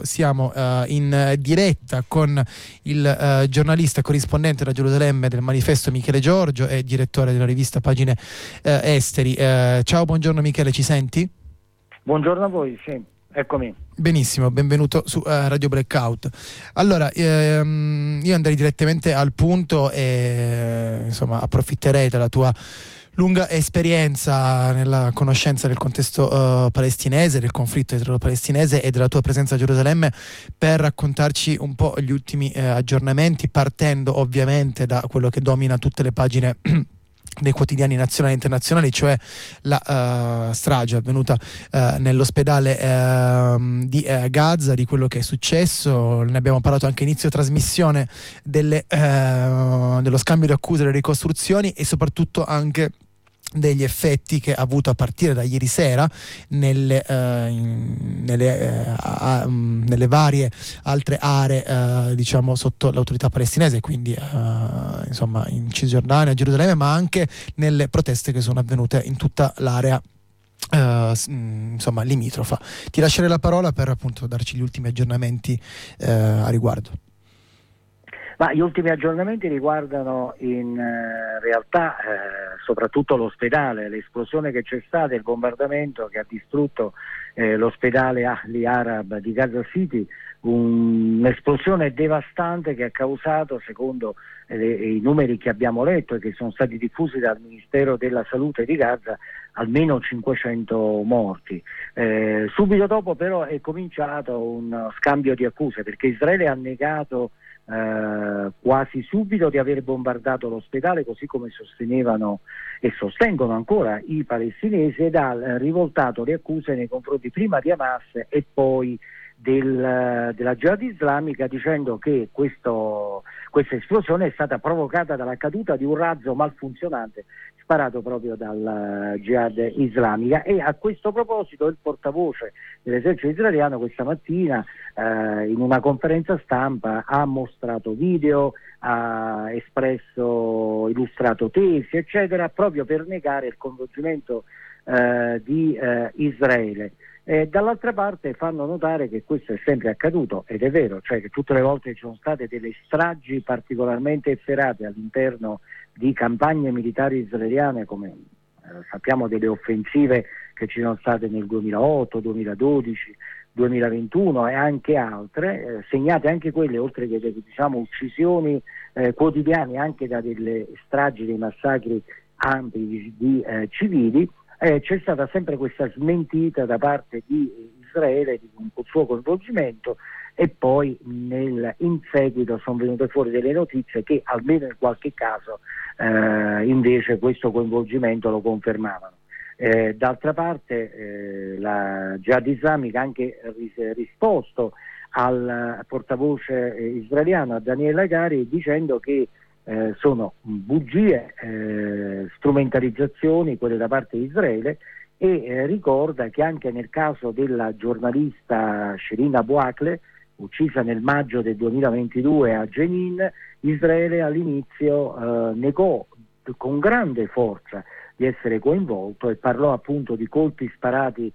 Siamo in diretta con il giornalista corrispondente da Gerusalemme del Manifesto Michele Giorgio e direttore della rivista Pagine Esteri. Ciao, buongiorno Michele, ci senti? Buongiorno a voi, sì, eccomi. Benissimo, benvenuto su Radio Blackout. Allora, io andrei direttamente al punto e approfitterei della tua lunga esperienza nella conoscenza del contesto palestinese, del conflitto israelo-palestinese e della tua presenza a Gerusalemme per raccontarci un po' gli ultimi aggiornamenti, partendo ovviamente da quello che domina tutte le pagine dei quotidiani nazionali e internazionali, cioè la strage avvenuta nell'ospedale di Gaza, di quello che è successo. Ne abbiamo parlato anche a inizio trasmissione dello scambio di accuse, delle ricostruzioni e soprattutto anche degli effetti che ha avuto a partire da ieri sera nelle varie altre aree sotto l'autorità palestinese, quindi in Cisgiordania, a Gerusalemme, ma anche nelle proteste che sono avvenute in tutta l'area limitrofa. Ti lascerei la parola per appunto darci gli ultimi aggiornamenti a riguardo. Ma gli ultimi aggiornamenti riguardano in realtà soprattutto l'ospedale, l'esplosione che c'è stata, il bombardamento che ha distrutto l'ospedale Ahli Arab di Gaza City, un'esplosione devastante che ha causato, secondo i numeri che abbiamo letto e che sono stati diffusi dal Ministero della Salute di Gaza, almeno 500 morti. Subito dopo però è cominciato un scambio di accuse, perché Israele ha negato quasi subito di aver bombardato l'ospedale, così come sostenevano e sostengono ancora i palestinesi, ed ha rivoltato le accuse nei confronti prima di Hamas e poi della Jihad islamica, dicendo che questa esplosione è stata provocata dalla caduta di un razzo malfunzionante sparato proprio dalla Jihad islamica. E a questo proposito il portavoce dell'esercito israeliano questa mattina in una conferenza stampa ha mostrato video, ha illustrato tesi eccetera, proprio per negare il coinvolgimento di Israele. Dall'altra parte fanno notare che questo è sempre accaduto, ed è vero, cioè che tutte le volte ci sono state delle stragi particolarmente efferate all'interno di campagne militari israeliane, come sappiamo delle offensive che ci sono state nel 2008, 2012, 2021 e anche altre, segnate anche quelle, oltre che uccisioni quotidiane, anche da delle stragi, dei massacri ampi di civili. C'è stata sempre questa smentita da parte di Israele di un suo coinvolgimento, e poi in seguito sono venute fuori delle notizie che almeno in qualche caso invece questo coinvolgimento lo confermavano. D'altra parte la Jihad islamica ha anche risposto al portavoce israeliano, a Daniel Hagari, dicendo che sono bugie, strumentalizzazioni quelle da parte di Israele, e ricorda che anche nel caso della giornalista Shirin Abu Akleh, uccisa nel maggio del 2022 a Jenin, Israele all'inizio negò con grande forza di essere coinvolto e parlò appunto di colpi sparati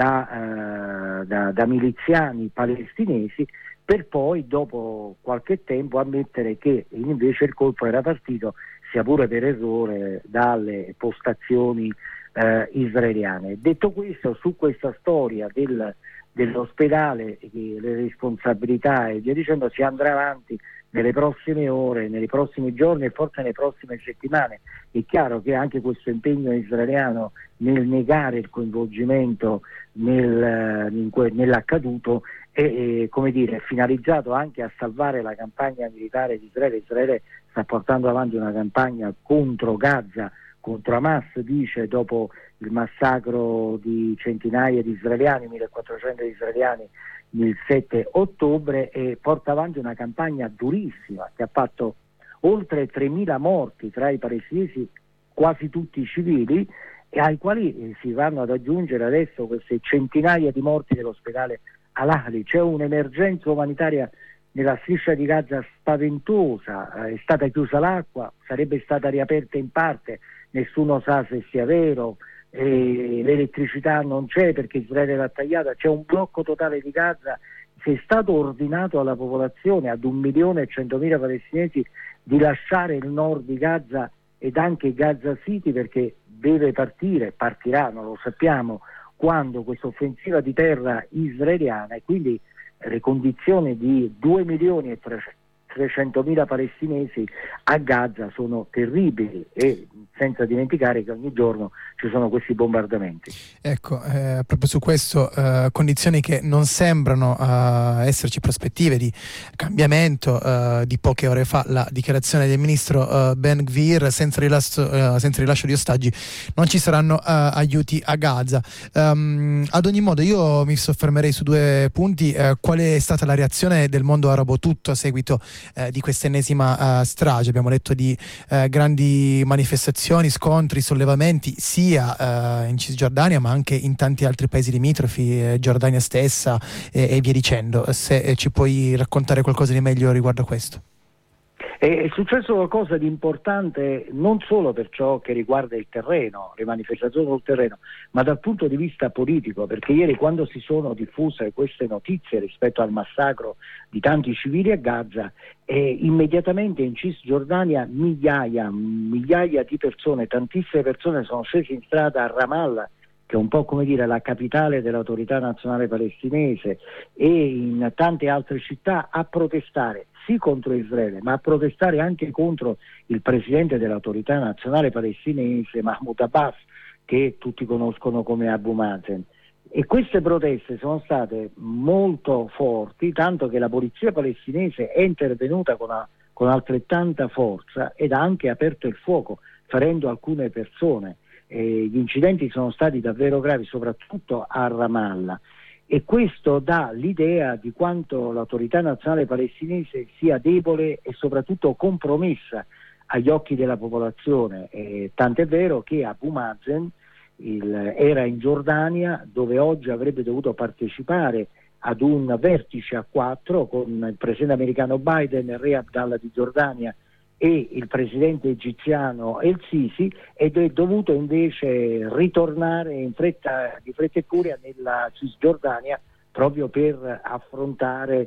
da miliziani palestinesi, per poi dopo qualche tempo ammettere che invece il colpo era partito, sia pure per errore, dalle postazioni israeliane. Detto questo, su questa storia dell'ospedale, le responsabilità e via dicendo, si andrà avanti nelle prossime ore, nei prossimi giorni e forse nelle prossime settimane. È chiaro che anche questo impegno israeliano nel negare il coinvolgimento nell'accaduto è finalizzato anche a salvare la campagna militare di Israele. Israele sta portando avanti una campagna contro Gaza, contro Hamas, dice, dopo il massacro di centinaia di israeliani, 1400 israeliani, il 7 ottobre, e porta avanti una campagna durissima che ha fatto oltre 3.000 morti tra i palestinesi, quasi tutti civili, e ai quali si vanno ad aggiungere adesso queste centinaia di morti dell'ospedale Al-Ahli. C'è un'emergenza umanitaria nella striscia di Gaza spaventosa, è stata chiusa l'acqua, sarebbe stata riaperta in parte, nessuno sa se sia vero, l'elettricità non c'è perché Israele l'ha tagliata, c'è un blocco totale di Gaza se è stato ordinato alla popolazione, ad 1.100.000 palestinesi, di lasciare il nord di Gaza ed anche Gaza City, perché deve partirà, non lo sappiamo, quando questa offensiva di terra israeliana, e quindi le condizioni di 2.300.000 palestinesi a Gaza sono terribili, e senza dimenticare che ogni giorno ci sono questi bombardamenti. Ecco, proprio su questo, condizioni che non sembrano esserci prospettive di cambiamento. Di poche ore fa la dichiarazione del ministro Ben Gvir: senza rilascio di ostaggi non ci saranno aiuti a Gaza. Ad ogni modo, io mi soffermerei su due punti. Qual è stata la reazione del mondo arabo tutto a seguito di questa ennesima strage? Abbiamo letto di grandi manifestazioni, scontri, sollevamenti sia in Cisgiordania ma anche in tanti altri paesi limitrofi, Giordania stessa e via dicendo. Se ci puoi raccontare qualcosa di meglio riguardo a questo. È successo qualcosa di importante non solo per ciò che riguarda il terreno, le manifestazioni sul terreno, ma dal punto di vista politico, perché ieri, quando si sono diffuse queste notizie rispetto al massacro di tanti civili a Gaza, immediatamente in Cisgiordania migliaia di persone, tantissime persone sono scese in strada a Ramallah, che è un po' come dire la capitale dell'autorità nazionale palestinese, e in tante altre città, a protestare sì contro Israele, ma a protestare anche contro il presidente dell'autorità nazionale palestinese, Mahmoud Abbas, che tutti conoscono come Abu Mazen. E queste proteste sono state molto forti, tanto che la polizia palestinese è intervenuta con altrettanta forza ed ha anche aperto il fuoco, ferendo alcune persone. Gli incidenti sono stati davvero gravi, soprattutto a Ramallah, e questo dà l'idea di quanto l'autorità nazionale palestinese sia debole e soprattutto compromessa agli occhi della popolazione. Tant'è vero che Abu Mazen era in Giordania, dove oggi avrebbe dovuto partecipare ad un vertice a 4 con il presidente americano Biden, il re Abdallah di Giordania e il presidente egiziano El Sisi, ed è dovuto invece ritornare di fretta e furia nella Cisgiordania proprio per affrontare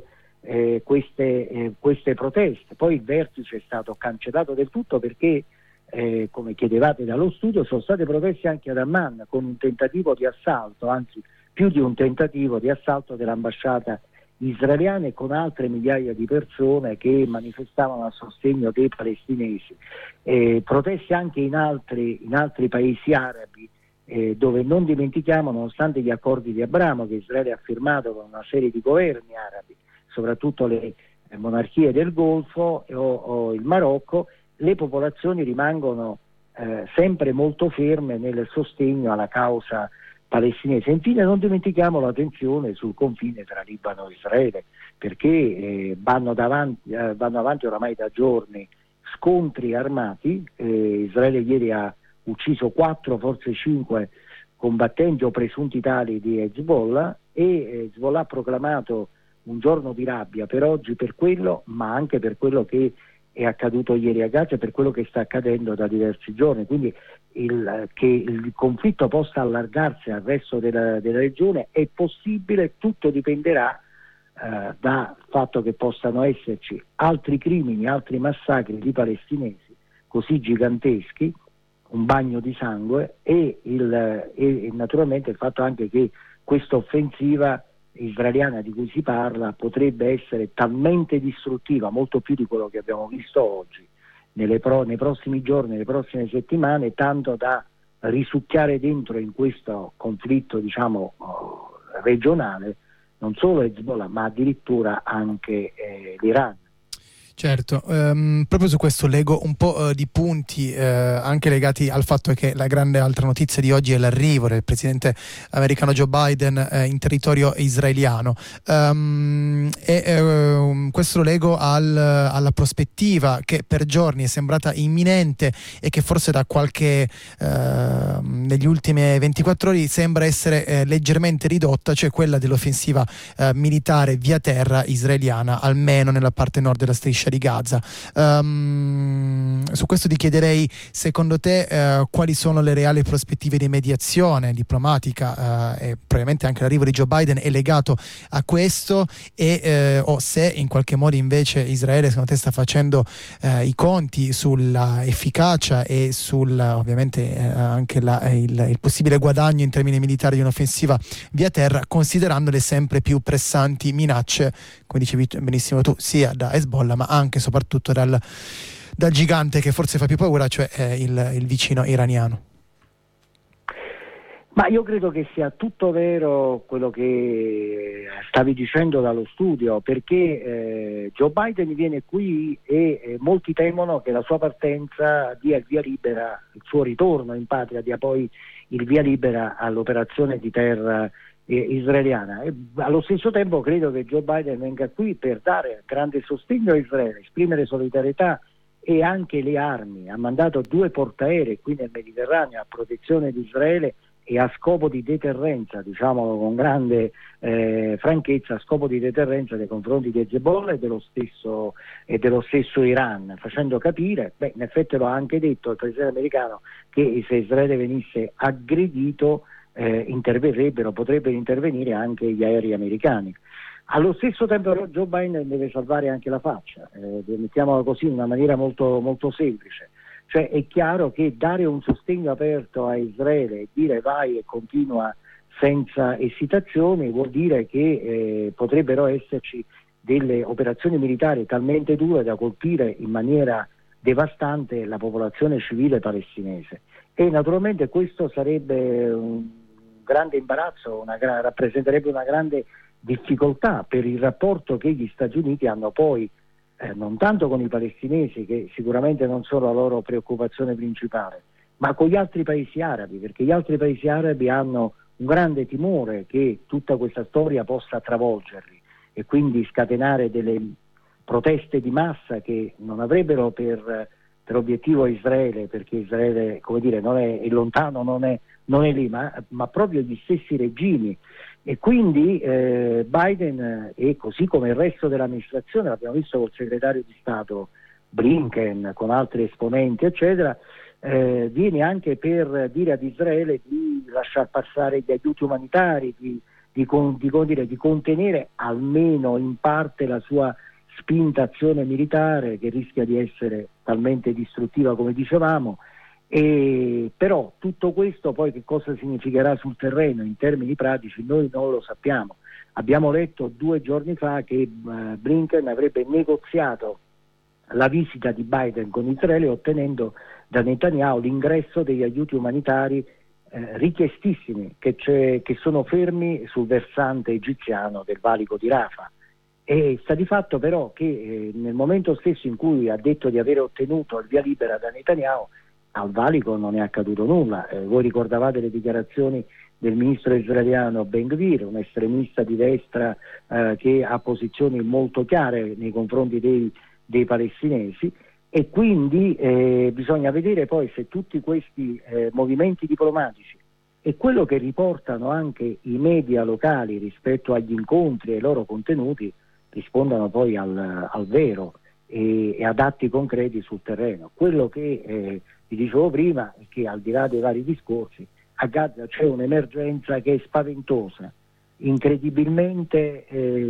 queste proteste. Poi il vertice è stato cancellato del tutto perché, come chiedevate dallo studio, sono state proteste anche ad Amman, con un tentativo di assalto, anzi più di un tentativo di assalto dell'ambasciata israeliane, con altre migliaia di persone che manifestavano a sostegno dei palestinesi. Proteste anche in altri paesi arabi, dove, non dimentichiamo, nonostante gli accordi di Abramo che Israele ha firmato con una serie di governi arabi, soprattutto le monarchie del Golfo o il Marocco, le popolazioni rimangono sempre molto ferme nel sostegno alla causa palestinese. Infine non dimentichiamo la tensione sul confine tra Libano e Israele, perché vanno avanti oramai da giorni scontri armati. Israele ieri ha ucciso 4, forse 5 combattenti o presunti tali di Hezbollah, e Hezbollah ha proclamato un giorno di rabbia per oggi, per quello, ma anche per quello che è accaduto ieri a Gaza e per quello che sta accadendo da diversi giorni. Quindi che il conflitto possa allargarsi al resto della regione è possibile, tutto dipenderà dal fatto che possano esserci altri crimini, altri massacri di palestinesi così giganteschi, un bagno di sangue, e naturalmente il fatto anche che questa offensiva israeliana di cui si parla potrebbe essere talmente distruttiva, molto più di quello che abbiamo visto oggi, nei prossimi giorni, nelle prossime settimane, tanto da risucchiare dentro in questo conflitto, diciamo, regionale, non solo Hezbollah ma addirittura anche l'Iran. Certo, proprio su questo leggo un po' di punti anche legati al fatto che la grande altra notizia di oggi è l'arrivo del presidente americano Joe Biden in territorio israeliano, questo lo leggo alla prospettiva che per giorni è sembrata imminente e che forse da qualche negli ultimi 24 ore sembra essere leggermente ridotta, cioè quella dell'offensiva militare via terra israeliana, almeno nella parte nord della striscia striscia di Gaza. Su questo ti chiederei, secondo te, quali sono le reali prospettive di mediazione diplomatica, e probabilmente anche l'arrivo di Joe Biden è legato a questo, e o se in qualche modo invece Israele secondo te sta facendo i conti sulla efficacia e sul ovviamente anche il possibile guadagno in termini militari di un'offensiva via terra, considerando le sempre più pressanti minacce, come dicevi benissimo tu, sia da Hezbollah ma anche e soprattutto dal gigante che forse fa più paura, cioè il vicino iraniano. Ma io credo che sia tutto vero quello che stavi dicendo dallo studio, perché Joe Biden viene qui e molti temono che la sua partenza dia il via libera, il suo ritorno in patria dia poi il via libera all'operazione di terra israeliana. E allo stesso tempo credo che Joe Biden venga qui per dare grande sostegno a Israele, esprimere solidarietà e anche le armi. Ha mandato 2 portaerei qui nel Mediterraneo a protezione di Israele e a scopo di deterrenza, diciamolo con grande franchezza, a scopo di deterrenza nei confronti di Hezbollah e dello stesso Iran, facendo capire, in effetti lo ha anche detto il presidente americano, che se Israele venisse aggredito potrebbero intervenire anche gli aerei americani. Allo stesso tempo però Joe Biden deve salvare anche la faccia, mettiamola così in una maniera molto, molto semplice. Cioè è chiaro che dare un sostegno aperto a Israele e dire vai e continua senza esitazioni vuol dire che potrebbero esserci delle operazioni militari talmente dure da colpire in maniera devastante la popolazione civile palestinese, e naturalmente questo sarebbe un grande imbarazzo, rappresenterebbe una grande difficoltà per il rapporto che gli Stati Uniti hanno poi non tanto con i palestinesi, che sicuramente non sono la loro preoccupazione principale, ma con gli altri paesi arabi, perché gli altri paesi arabi hanno un grande timore che tutta questa storia possa travolgerli e quindi scatenare delle proteste di massa che non avrebbero per obiettivo Israele, perché Israele, come dire, non è lontano, non è lì, ma proprio gli stessi regimi. E quindi Biden, e così come il resto dell'amministrazione, l'abbiamo visto col segretario di Stato Blinken, con altri esponenti eccetera, viene anche per dire ad Israele di lasciar passare gli aiuti umanitari, di contenere almeno in parte la sua spinta azione militare, che rischia di essere talmente distruttiva come dicevamo. E però tutto questo poi che cosa significherà sul terreno in termini pratici noi non lo sappiamo. Abbiamo letto 2 giorni fa che Blinken avrebbe negoziato la visita di Biden con Israele, ottenendo da Netanyahu l'ingresso degli aiuti umanitari richiestissimi che sono fermi sul versante egiziano del valico di Rafah. E sta di fatto però che nel momento stesso in cui ha detto di aver ottenuto il via libera da Netanyahu, al valico non è accaduto nulla. Voi ricordavate le dichiarazioni del ministro israeliano Ben-Gvir, un estremista di destra che ha posizioni molto chiare nei confronti dei palestinesi, e quindi bisogna vedere poi se tutti questi movimenti diplomatici e quello che riportano anche i media locali rispetto agli incontri e ai loro contenuti rispondano poi al vero e ad atti concreti sul terreno. Quello che vi dicevo prima è che, al di là dei vari discorsi, a Gaza c'è un'emergenza che è spaventosa, incredibilmente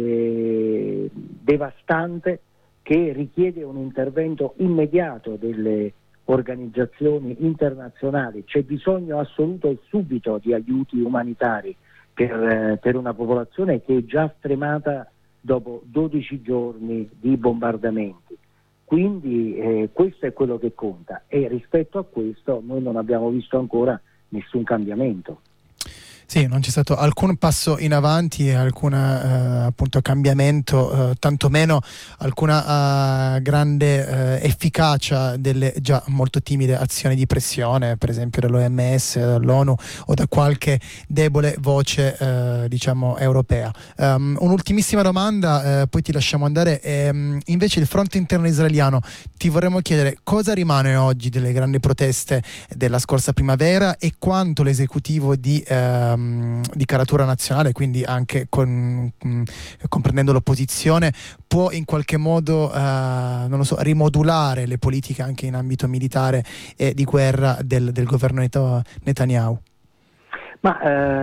devastante, che richiede un intervento immediato delle organizzazioni internazionali. C'è bisogno assoluto e subito di aiuti umanitari per una popolazione che è già stremata dopo 12 giorni di bombardamenti. Quindi questo è quello che conta, e rispetto a questo noi non abbiamo visto ancora nessun cambiamento. Sì, non c'è stato alcun passo in avanti e alcun appunto cambiamento, tantomeno alcuna grande efficacia delle già molto timide azioni di pressione, per esempio dell'OMS, dell'ONU o da qualche debole voce diciamo europea. Un'ultimissima domanda, poi ti lasciamo andare. Invece il fronte interno israeliano, ti vorremmo chiedere cosa rimane oggi delle grandi proteste della scorsa primavera e quanto l'esecutivo di di caratura nazionale, quindi anche comprendendo l'opposizione, può in qualche modo non lo so, rimodulare le politiche anche in ambito militare e di guerra del governo Netanyahu? Ma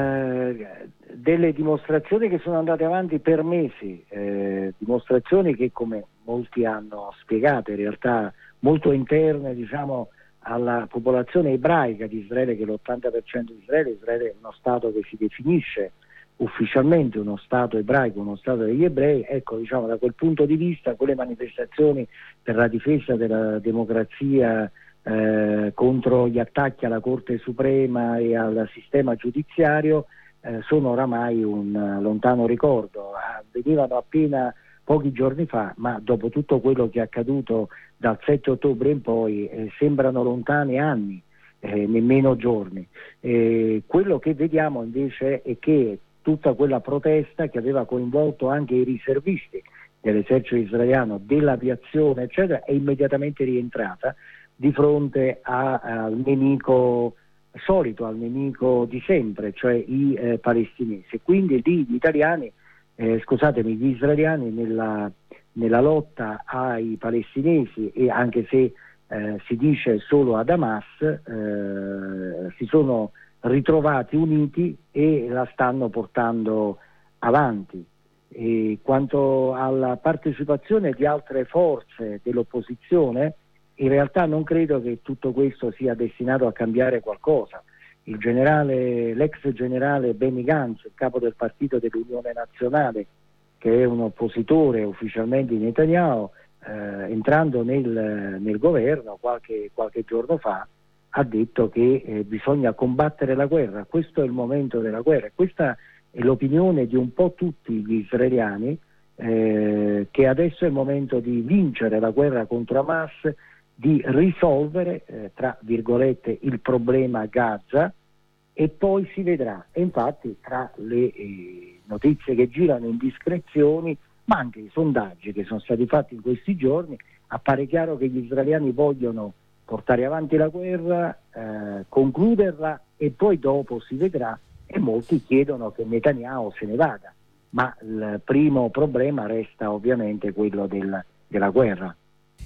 delle dimostrazioni che sono andate avanti per mesi, dimostrazioni che, come molti hanno spiegato, in realtà molto interne, diciamo, alla popolazione ebraica di Israele, che è l'80% di Israele. Israele è uno Stato che si definisce ufficialmente uno Stato ebraico, uno Stato degli ebrei. Ecco, diciamo, da quel punto di vista, quelle manifestazioni per la difesa della democrazia contro gli attacchi alla Corte Suprema e al sistema giudiziario sono oramai un lontano ricordo. Venivano appena pochi giorni fa, ma dopo tutto quello che è accaduto dal 7 ottobre in poi sembrano lontani anni, nemmeno giorni. Quello che vediamo invece è che tutta quella protesta che aveva coinvolto anche i riservisti dell'esercito israeliano, dell'aviazione eccetera, è immediatamente rientrata di fronte al nemico solito, al nemico di sempre, cioè i palestinesi. Quindi lì gli italiani, gli israeliani nella lotta ai palestinesi, e anche se si dice solo ad Hamas, si sono ritrovati uniti e la stanno portando avanti. E quanto alla partecipazione di altre forze dell'opposizione, in realtà non credo che tutto questo sia destinato a cambiare qualcosa. L'ex generale Benny Gantz, il capo del partito dell'Unione Nazionale, che è un oppositore ufficialmente di Netanyahu, entrando nel governo qualche giorno fa, ha detto che bisogna combattere la guerra. Questo è il momento della guerra. Questa è l'opinione di un po' tutti gli israeliani, che adesso è il momento di vincere la guerra contro Hamas, di risolvere, tra virgolette, il problema Gaza, e poi si vedrà. E infatti, tra le notizie che girano, indiscrezioni, ma anche i sondaggi che sono stati fatti in questi giorni, appare chiaro che gli israeliani vogliono portare avanti la guerra, concluderla, e poi dopo si vedrà, e molti chiedono che Netanyahu se ne vada, ma il primo problema resta ovviamente quello della guerra.